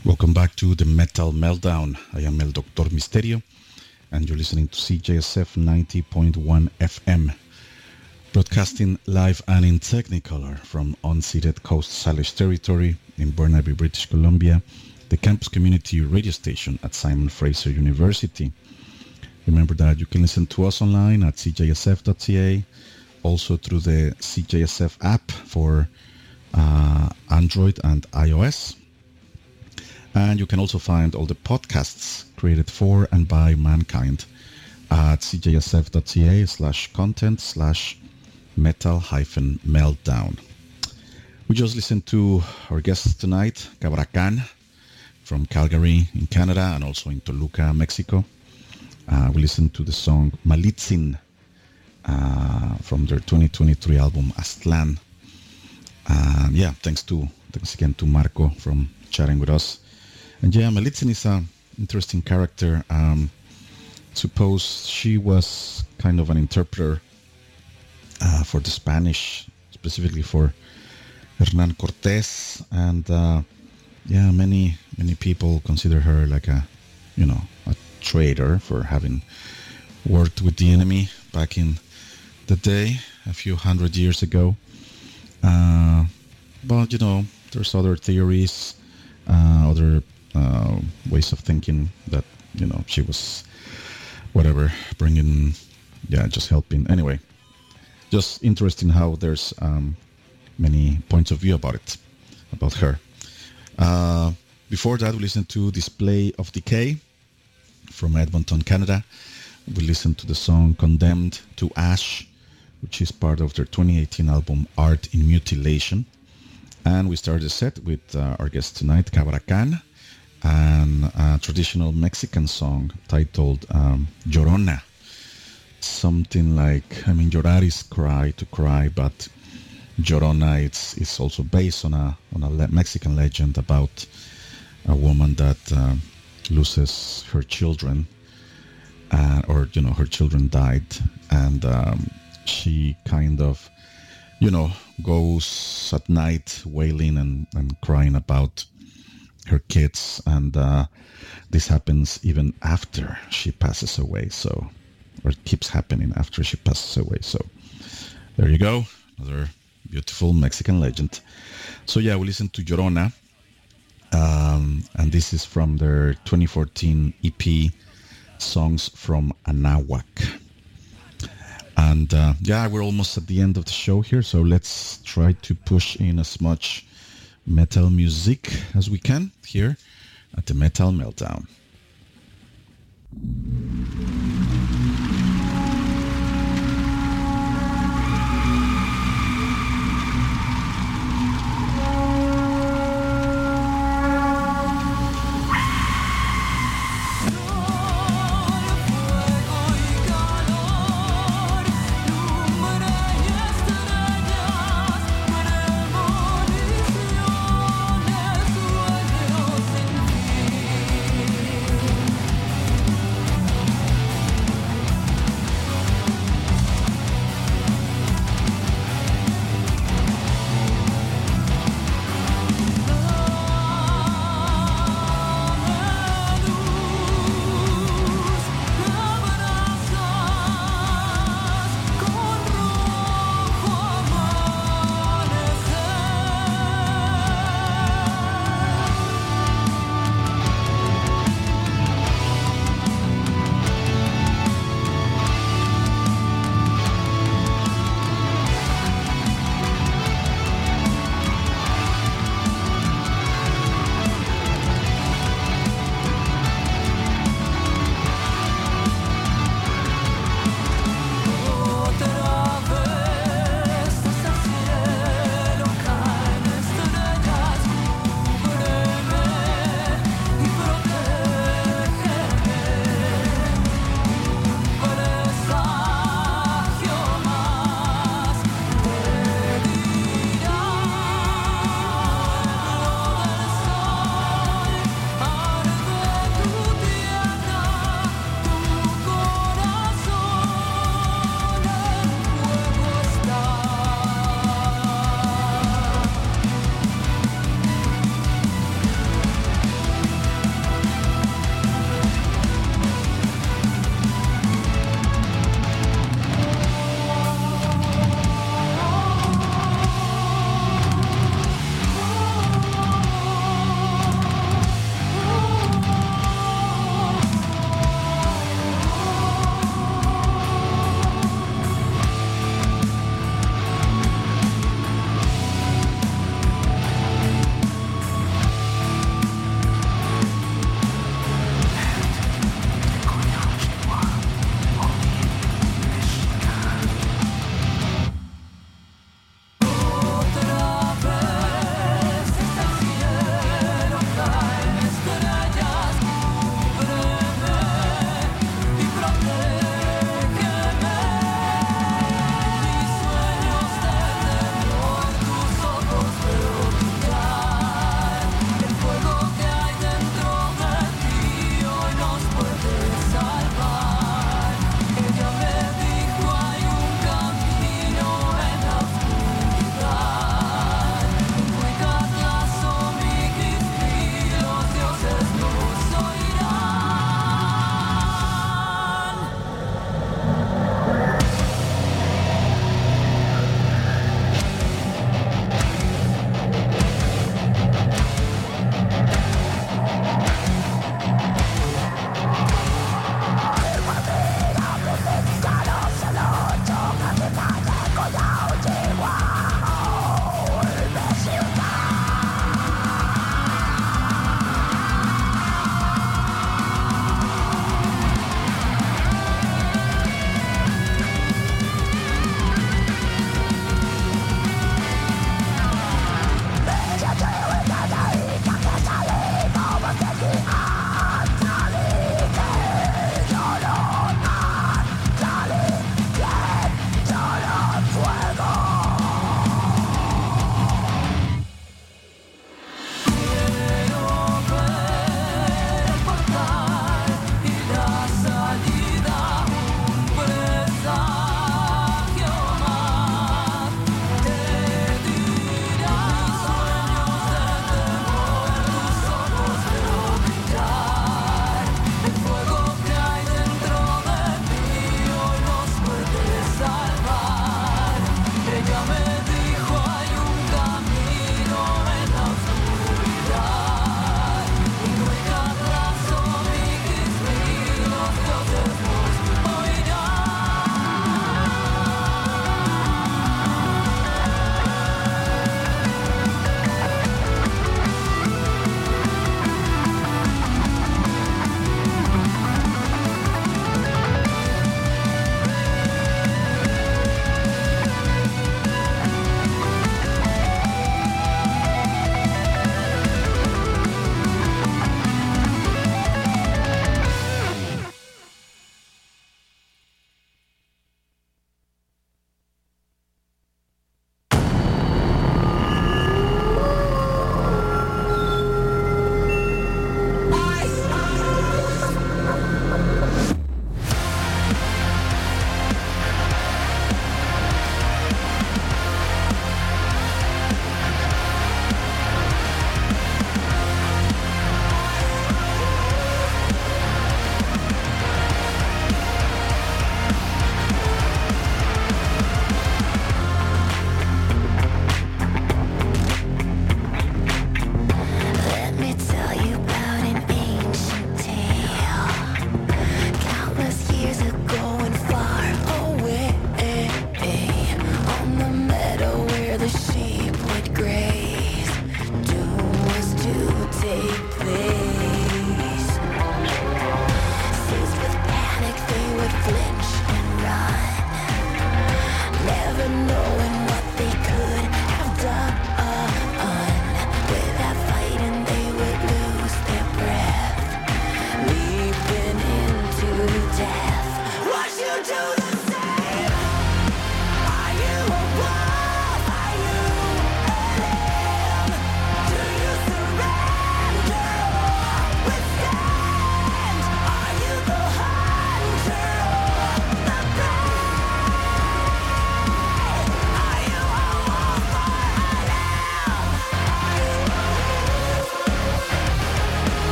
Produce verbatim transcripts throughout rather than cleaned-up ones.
Welcome back to the Metal Meltdown. I am El Doctor Misterio, and you're listening to C J S F ninety point one F M, broadcasting live and in Technicolor from unceded Coast Salish territory in Burnaby, British Columbia, the campus community radio station at Simon Fraser University. Remember that you can listen to us online at c j s f dot c a, also through the C J S F app for uh, Android and iOS. And you can also find all the podcasts created for and by mankind at c j s f dot c a slash content slash metal hyphen meltdown. We just listened to our guests tonight, Cabracan from Calgary in Canada and also in Toluca, Mexico. Uh, we listened to the song Malitzin uh, from their twenty twenty-three album Aztlán. And yeah, thanks to thanks again to Marco from chatting with us. And yeah, Malitzin is an interesting character. Um, suppose she was kind of an interpreter uh, for the Spanish, specifically for Hernán Cortés. And uh, yeah, many many people consider her like a, you know, a traitor for having worked with the enemy back in the day, a few hundred years ago. Uh, but, you know, there's other theories, uh, other uh, ways of thinking that, you know, she was, whatever, bringing, yeah, just helping. Anyway, just interesting how there's um, many points of view about it, about her. Uh, before that, we listened to Display of Decay from Edmonton, Canada. We listened to the song Condemned to Ash, which is part of their twenty eighteen album Art in Mutilation. And we started the set with uh, our guest tonight, Cabracan, and a traditional Mexican song titled um, Llorona. Something like, I mean, llorar is cry, to cry, but Llorona, it's, it's also based on a, on a le- Mexican legend about a woman that uh, loses her children, uh, or, you know, her children died, and um, she kind of, you know, goes at night wailing and, and crying about her kids, and uh, this happens even after she passes away, so, or it keeps happening after she passes away, so there you go, another beautiful Mexican legend. So yeah, we listened to Llorona, um, and this is from their twenty fourteen E P, Songs from Anahuac. And uh, yeah, we're almost at the end of the show here, so let's try to push in as much metal music as we can here at the Metal Meltdown.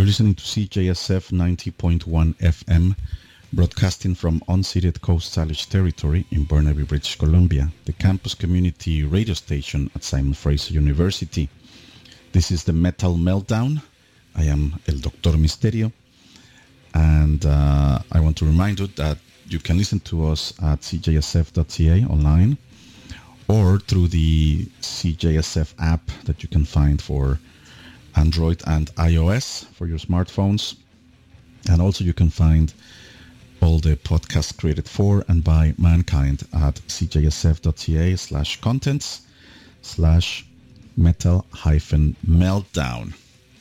You're listening to C J S F ninety point one F M, broadcasting from unceded Coast Salish territory in Burnaby, British Columbia, the campus community radio station at Simon Fraser University. This is the Metal Meltdown. I am El Doctor Misterio, and uh, I want to remind you that you can listen to us at c j s f dot c a online or through the C J S F app that you can find for Android and iOS for your smartphones. And also you can find all the podcasts created for and by mankind at c j s f dot c a slash contents slash metal hyphen meltdown.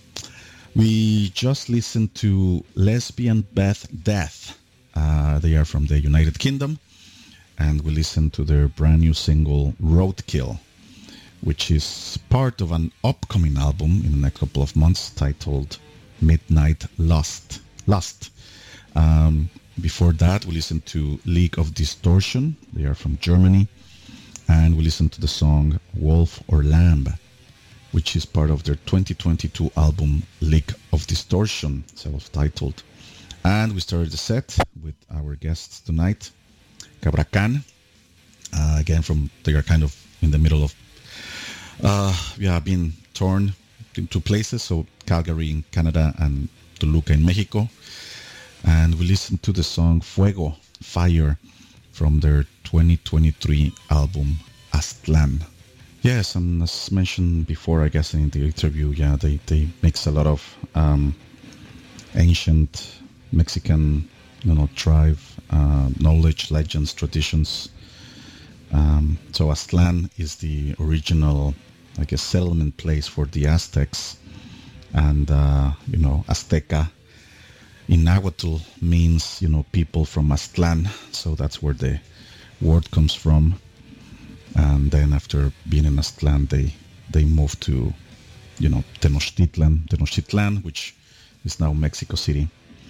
We just listened to Lesbian Beth Death. Uh, they are from the United Kingdom, and we listened to their brand new single Roadkill, which is part of an upcoming album in the next couple of months titled Midnight Lust. Lust. Um, before that, we listened to League of Distortion. They are from Germany. And we listened to the song Wolf or Lamb, which is part of their twenty twenty-two album League of Distortion, self-titled. And we started the set with our guests tonight, Cabra Khan. Uh, again, from they are kind of in the middle of Uh, yeah, being torn in two places, so Calgary in Canada and Toluca in Mexico. And we listened to the song Fuego, Fire, from their twenty twenty-three album Aztlán. Yes, and as mentioned before, I guess in the interview, yeah, they, they mix a lot of um, ancient Mexican, you know, tribe, uh, knowledge, legends, traditions. Um, so Aztlán is the original, I guess, settlement place for the Aztecs. And, uh, you know, Azteca in Nahuatl means, you know, people from Aztlán. So that's where the word comes from. And then after being in Aztlán, they, they moved to, you know, Tenochtitlan, Tenochtitlan, which is now Mexico City.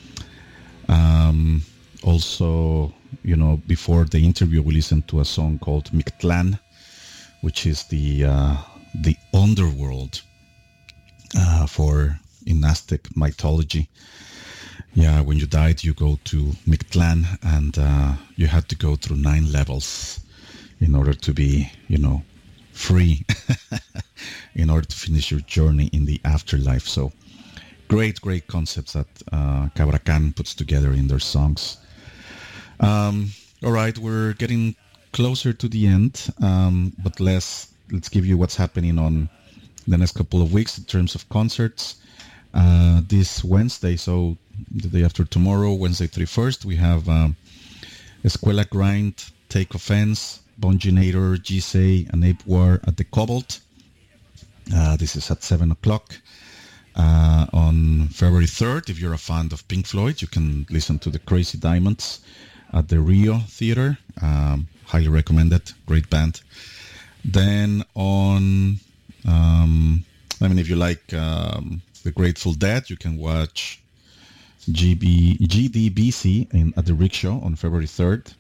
Um, also, you know, before the interview, we listened to a song called Mictlán, which is the uh, the underworld uh, for in Aztec mythology. Yeah, when you died, you go to Mictlán, and uh, you had to go through nine levels in order to be, you know, free, in order to finish your journey in the afterlife. So, great, great concepts that uh, Cabra Khan puts together in their songs. Um, all right, we're getting closer to the end, um, but let's let's give you what's happening on the next couple of weeks in terms of concerts. Uh, this Wednesday, so the day after tomorrow, Wednesday thirty-first, we have um, Escuela Grind, Take Offense, Bonginator, G-Say, and Ape War at the Cobalt. Uh, this is at seven o'clock. Uh, on February third, if you're a fan of Pink Floyd, you can listen to the Crazy Diamonds at the Rio Theater. Um, highly recommended. Great band. Then on, um, I mean, if you like um, the Grateful Dead, you can watch G B, G D B C in, at the Rickshaw on February third.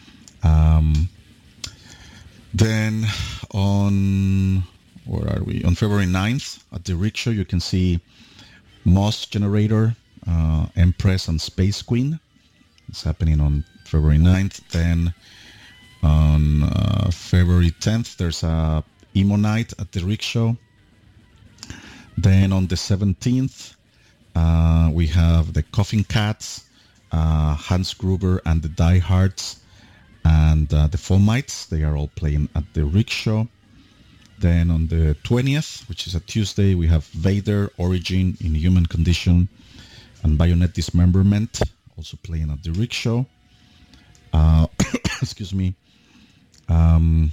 Um, then on, where are we? On February ninth at the Rickshaw, you can see Moss Generator, uh, Empress, and Space Queen. It's happening on February ninth. Then on uh, February tenth, there's a emo night at the Rickshaw. Then on the seventeenth, uh, we have the Coffin Cats, uh, Hans Gruber and the Die Hards, and uh, the Fomites. They are all playing at the Rickshaw. Then on the twentieth, which is a Tuesday, we have Vader, Origin, In Human Condition, and Bayonet Dismemberment, also playing at the Rickshaw. Uh, excuse me. Um,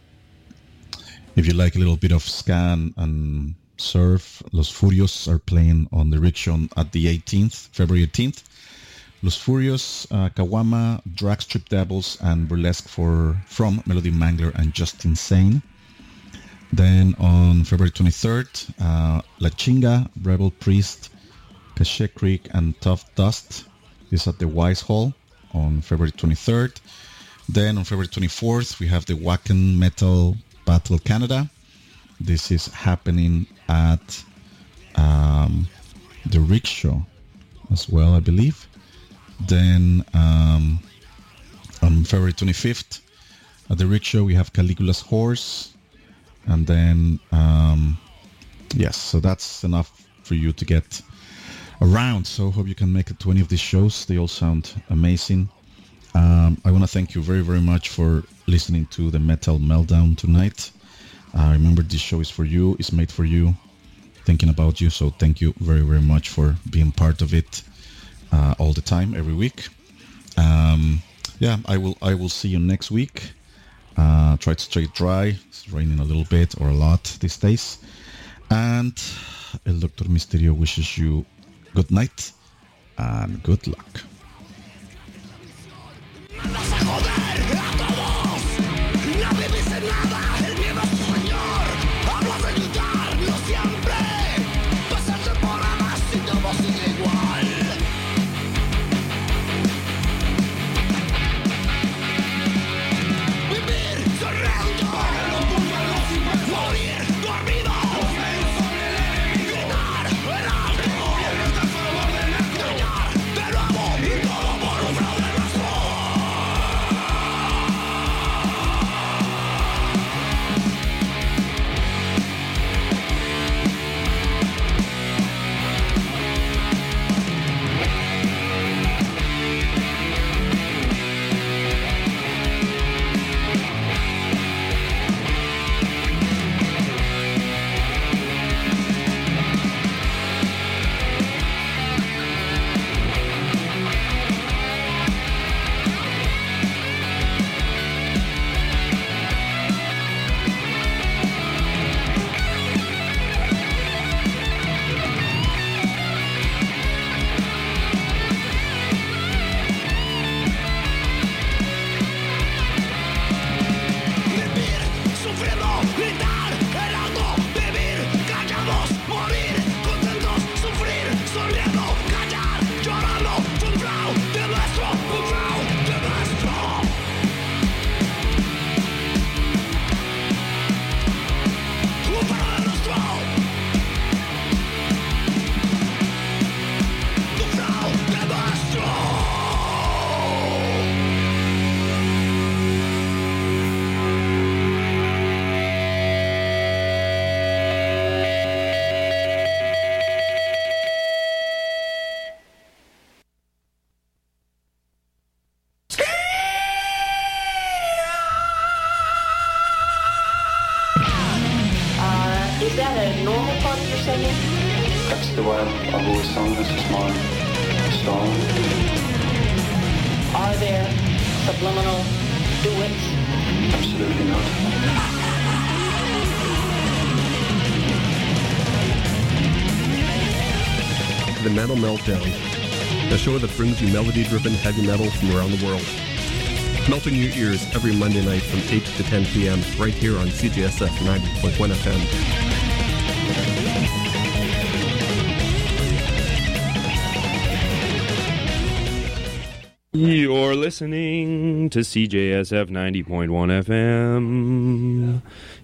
if you like a little bit of ska and surf, Los Furios are playing on the Rickshaw at the eighteenth, February eighteenth. Los Furios, uh, Kawama, Drag Strip Devils, and Burlesque for from Melody Mangler and Just Insane. Then on February twenty-third, uh, La Chinga, Rebel Priest, Cache Creek, and Tough Dust. This is at the Wise Hall on February twenty-third. Then on February twenty-fourth, we have the Wacken Metal Battle Canada. This is happening at um, the Rickshaw as well, I believe. Then um, on February twenty-fifth, at the Rickshaw, we have Caligula's Horse. And then, um, yes, so that's enough for you to get around. So hope you can make it to any of these shows. They all sound amazing. Um, I want to thank you very, very much for listening to the Metal Meltdown tonight. Uh, remember, this show is for you. It's made for you, thinking about you. So thank you very, very much for being part of it uh, all the time, every week. Um, yeah, I will. I will see you next week. Uh, try to stay dry. It's raining a little bit or a lot these days. And El Doctor Misterio wishes you good night and good luck. Meltdown, a show that brings you melody-driven heavy metal from around the world. Melting your ears every Monday night from eight to ten p.m. right here on C J S F ninety point one F M. You're listening to C J S F ninety point one F M.